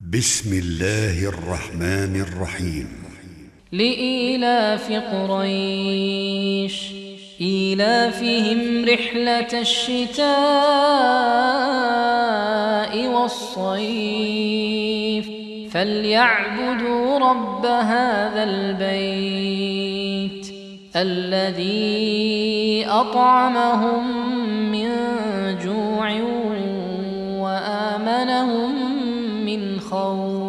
بسم الله الرحمن الرحيم. لإيلاف قريش إيلافهم رحلة الشتاء والصيف فليعبدوا رب هذا البيت الذي أطعمهم من جوع وآمنهم من خوف.